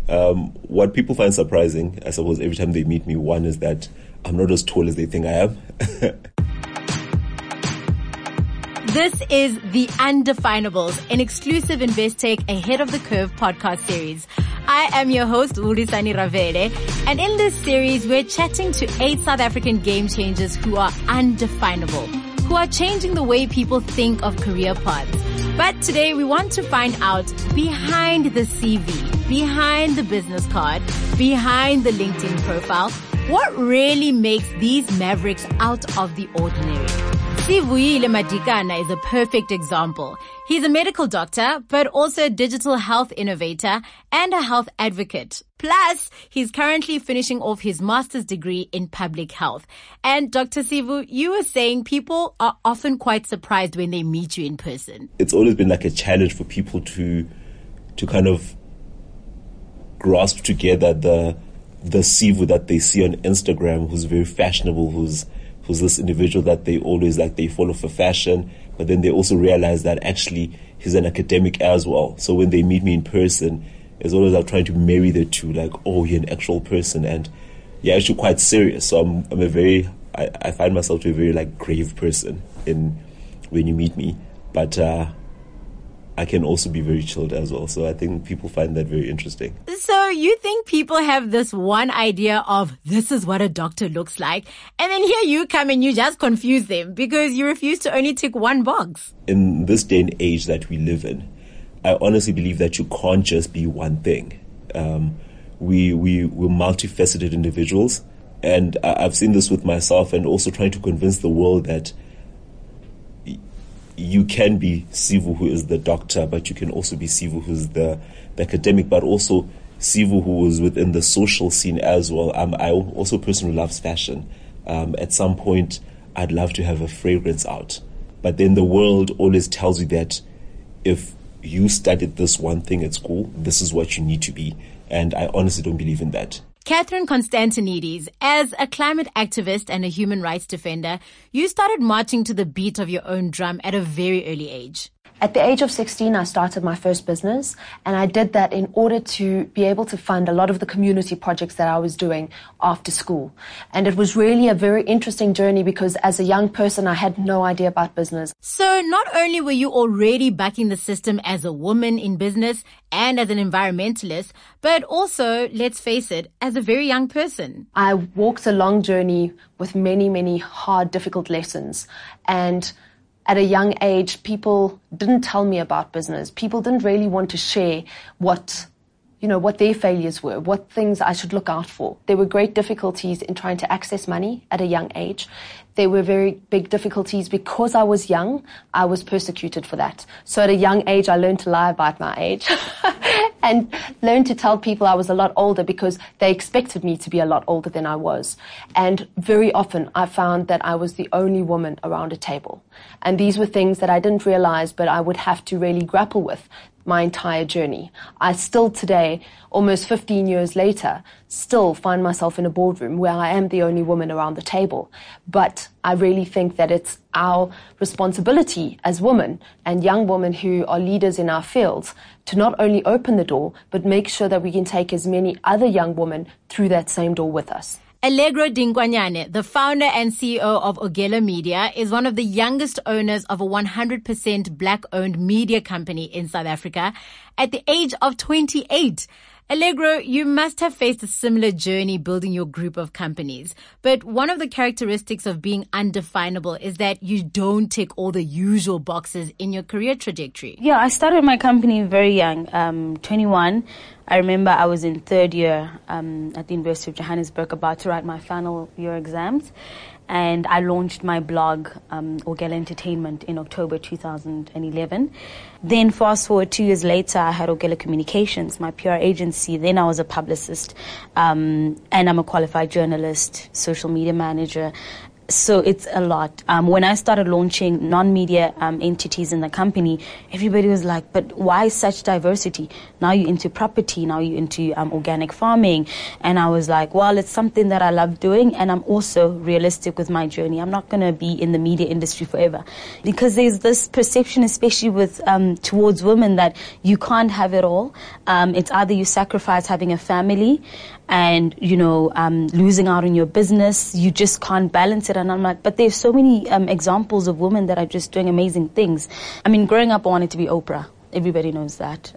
What people find surprising, I suppose, every time they meet me, one is that I'm not as tall as they think I am. This is The Undefinables, an exclusive Investec Ahead of the Curve podcast series. I am your host, Ulisani Ravele, and in this series, we're chatting to 8 South African game changers who are undefinable, who are changing the way people think of career paths. But today, we want to find out behind the CV, behind the business card, behind the LinkedIn profile, what really makes these mavericks out of the ordinary. Sivuyile Madikana is a perfect example. He's a medical doctor, but also a digital health innovator and a health advocate. Plus, he's currently finishing off his master's degree in public health. And Dr. Sivu, you were saying people are often quite surprised when they meet you in person. It's always been like a challenge for people to kind of grasp together the Sivu that they see on Instagram, who's very fashionable, who's this individual that they always they follow for fashion, but then they also realize that actually he's an academic as well. So when they meet me in person, it's always trying to marry the two, you're an actual person and you're actually quite serious. So I find myself to be a very grave person when you meet me, but I can also be very chilled as well. So I think people find that very interesting. So you think people have this one idea of this is what a doctor looks like, and then here you come and you just confuse them because you refuse to only tick one box. In this day and age that we live in, I honestly believe that you can't just be one thing. We're multifaceted individuals, and I've seen this with myself and also trying to convince the world that you can be Sivu, who is the doctor, but you can also be Sivu, who's the academic, but also Sivu, who is within the social scene as well. I'm also a person who loves fashion. At some point, I'd love to have a fragrance out. But then the world always tells you that if you studied this one thing at school, this is what you need to be. And I honestly don't believe in that. Catherine Constantinides, as a climate activist and a human rights defender, you started marching to the beat of your own drum at a very early age. At the age of 16, I started my first business, and I did that in order to be able to fund a lot of the community projects that I was doing after school. And it was really a very interesting journey because as a young person, I had no idea about business. So not only were you already backing the system as a woman in business and as an environmentalist, but also, let's face it, as a very young person. I walked a long journey with many, many hard, difficult lessons. And at a young age, people didn't tell me about business. People didn't really want to share what their failures were, what things I should look out for. There were great difficulties in trying to access money at a young age. There were very big difficulties because I was young. I was persecuted for that. So at a young age, I learned to lie about my age and learned to tell people I was a lot older because they expected me to be a lot older than I was. And very often I found that I was the only woman around a table. And these were things that I didn't realize, but I would have to really grapple with my entire journey. I still today, almost 15 years later, still find myself in a boardroom where I am the only woman around the table. But I really think that it's our responsibility as women and young women who are leaders in our fields to not only open the door, but make sure that we can take as many other young women through that same door with us. Allegro Dinkwanyane, the founder and CEO of Ogela Media, is one of the youngest owners of a 100% black-owned media company in South Africa at the age of 28. Allegro, you must have faced a similar journey building your group of companies. But one of the characteristics of being undefinable is that you don't tick all the usual boxes in your career trajectory. Yeah, I started my company very young, 21. I remember I was in third year at the University of Johannesburg about to write my final year exams. And I launched my blog, Ogela Entertainment, in October 2011. Then fast forward 2 years later, I had Ogela Communications, my PR agency. Then I was a publicist, and I'm a qualified journalist, social media manager. So it's a lot. When I started launching non-media entities in the company, everybody was like, but why such diversity? Now you're into property, now you're into organic farming. And I was like, well, it's something that I love doing, and I'm also realistic with my journey. I'm not going to be in the media industry forever. Because there's this perception, especially with towards women, that you can't have it all. It's either you sacrifice having a family and, losing out on your business. You just can't balance it. And I'm like, but there's so many examples of women that are just doing amazing things. I mean, growing up, I wanted to be Oprah. Everybody knows that.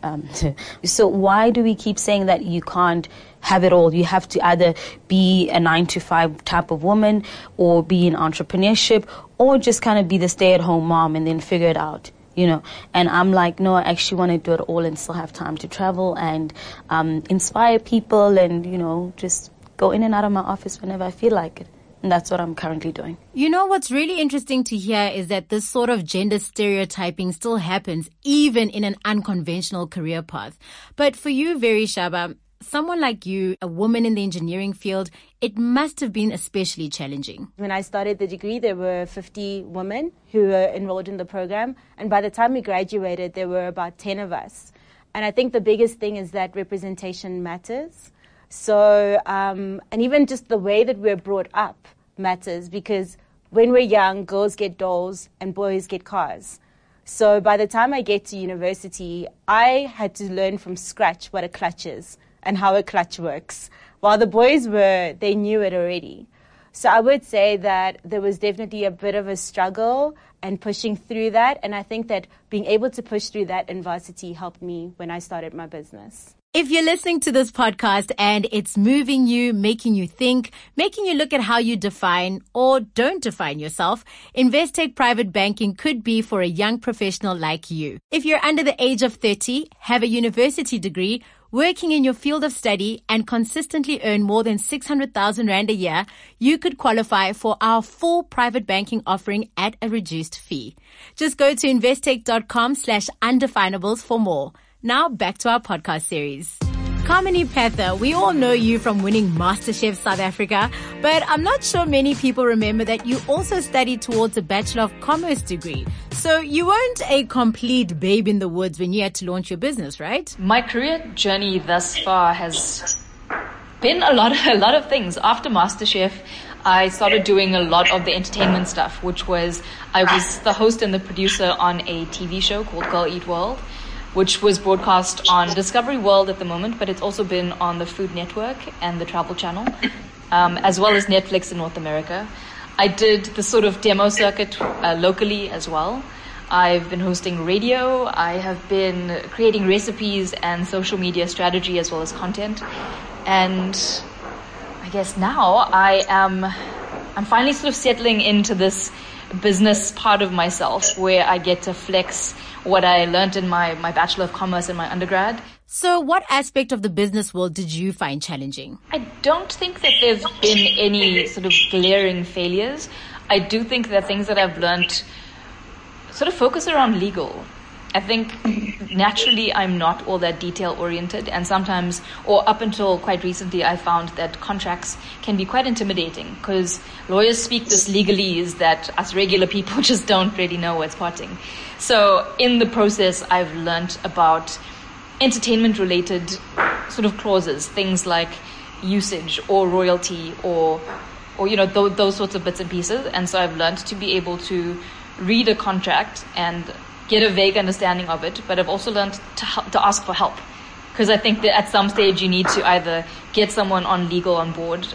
So why do we keep saying that you can't have it all? You have to either be a 9-to-5 type of woman, or be in entrepreneurship, or just kind of be the stay-at-home mom and then figure it out. And I'm like, no, I actually want to do it all and still have time to travel and inspire people and, just go in and out of my office whenever I feel like it. And that's what I'm currently doing. What's really interesting to hear is that this sort of gender stereotyping still happens even in an unconventional career path. But for you, Verishaba, someone like you, a woman in the engineering field, it must have been especially challenging. When I started the degree, there were 50 women who were enrolled in the program. And by the time we graduated, there were about 10 of us. And I think the biggest thing is that representation matters. So, and even just the way that we're brought up matters, because when we're young, girls get dolls and boys get cars. So by the time I get to university, I had to learn from scratch what a clutch is and how a clutch works. While the boys they knew it already. So I would say that there was definitely a bit of a struggle and pushing through that. And I think that being able to push through that in varsity helped me when I started my business. If you're listening to this podcast and it's moving you, making you think, making you look at how you define or don't define yourself, Investec Private Banking could be for a young professional like you. If you're under the age of 30, have a university degree, working in your field of study, and consistently earn more than 600,000 Rand a year, you could qualify for our full private banking offering at a reduced fee. Just go to investec.com/undefinables for more. Now back to our podcast series. Kamini Petha, we all know you from winning MasterChef South Africa, but I'm not sure many people remember that you also studied towards a Bachelor of Commerce degree. So you weren't a complete babe in the woods when you had to launch your business, right? My career journey thus far has been a lot of things. After MasterChef, I started doing a lot of the entertainment stuff, I was the host and the producer on a TV show called Girl Eat World, which was broadcast on Discovery World at the moment, but it's also been on the Food Network and the Travel Channel, as well as Netflix in North America. I did the sort of demo circuit locally as well. I've been hosting radio. I have been creating recipes and social media strategy as well as content. And I guess now I'm finally sort of settling into this business part of myself where I get to flex what I learned in my Bachelor of Commerce in my undergrad. So what aspect of the business world did you find challenging? I don't think that there's been any sort of glaring failures. I do think that things that I've learned sort of focus around legal. I think naturally I'm not all that detail oriented, and sometimes, or up until quite recently, I found that contracts can be quite intimidating because lawyers speak this legalese that us regular people just don't really know what's potting. So in the process, I've learned about entertainment related sort of clauses, things like usage or royalty or those sorts of bits and pieces. And so I've learned to be able to read a contract and get a vague understanding of it, but I've also learned to ask for help, because I think that at some stage you need to either get someone on legal on board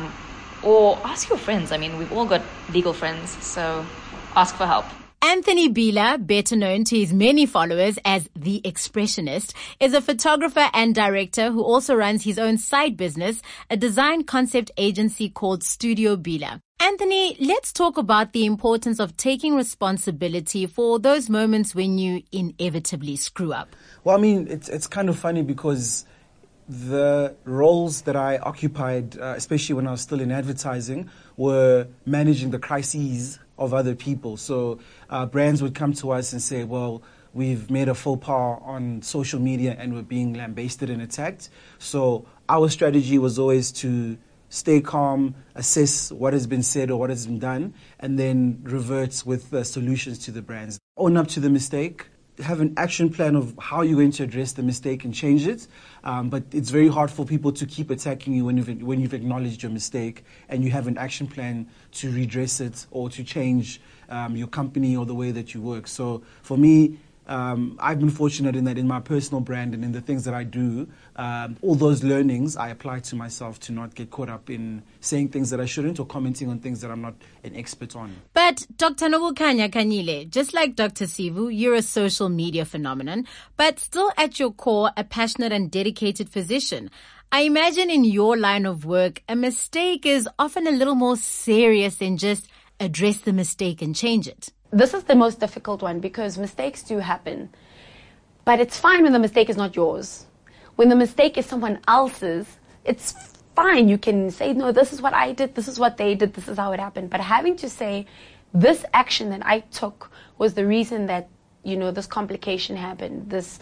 or ask your friends. I mean, we've all got legal friends, so ask for help. Anthony Bila, better known to his many followers as The Expressionist, is a photographer and director who also runs his own side business, a design concept agency called Studio Bila. Anthony, let's talk about the importance of taking responsibility for those moments when you inevitably screw up. Well, I mean, it's kind of funny because the roles that I occupied, especially when I was still in advertising, were managing the crises of other people. So brands would come to us and say, well, we've made a faux pas on social media and we're being lambasted and attacked. So our strategy was always to stay calm, assess what has been said or what has been done, and then reverts with solutions to the brands. Own up to the mistake. Have an action plan of how you're going to address the mistake and change it. But it's very hard for people to keep attacking you when you've acknowledged your mistake and you have an action plan to redress it or to change your company or the way that you work. So for me, I've been fortunate in that in my personal brand and in the things that I do, all those learnings I apply to myself to not get caught up in saying things that I shouldn't or commenting on things that I'm not an expert on. But Dr. Nobukanya Kanyile, just like Dr. Sivu, you're a social media phenomenon, but still at your core, a passionate and dedicated physician. I imagine in your line of work, a mistake is often a little more serious than just address the mistake and change it. This is the most difficult one because mistakes do happen. But it's fine when the mistake is not yours. When the mistake is someone else's, it's fine. You can say, no, this is what I did, this is what they did, this is how it happened. But having to say, this action that I took was the reason that, this complication happened, this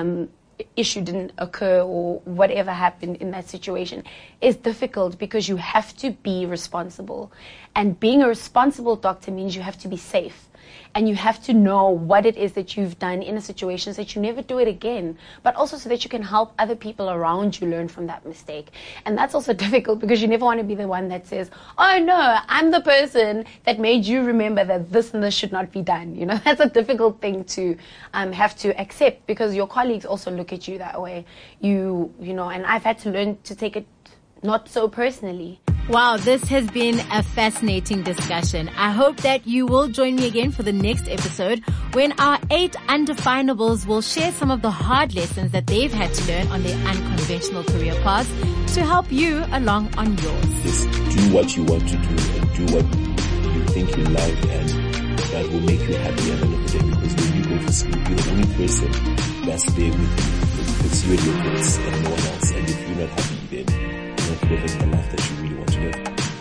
issue didn't occur or whatever happened in that situation is difficult because you have to be responsible. And being a responsible doctor means you have to be safe. And you have to know what it is that you've done in a situation so that you never do it again, but also so that you can help other people around you learn from that mistake. And that's also difficult because you never want to be the one that says, oh no, I'm the person that made you remember that this and this should not be done. That's a difficult thing to have to accept because your colleagues also look at you that way. And I've had to learn to take it not so personally. Wow, this has been a fascinating discussion. I hope that you will join me again for the next episode when our 8 undefinables will share some of the hard lessons that they've had to learn on their unconventional career paths to help you along on yours. Just do what you want to do and do what you think you love, and that will make you happy at the end of the day, because when you go to sleep, you're the only person that's there with you. It's you and your kids and no one else. And if you're not happy, then you're not living the life that you really want to live.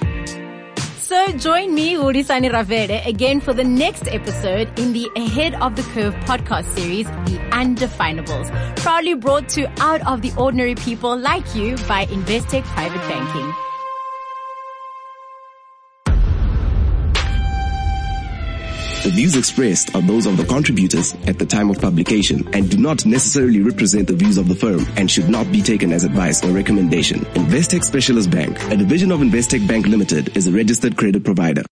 So join me, Ulisani Ravere, again for the next episode in the Ahead of the Curve podcast series, The Undefinables, proudly brought to Out of the Ordinary people like you by Investec Private Banking. The views expressed are those of the contributors at the time of publication and do not necessarily represent the views of the firm and should not be taken as advice or recommendation. Investec Specialist Bank, a division of Investec Bank Limited, is a registered credit provider.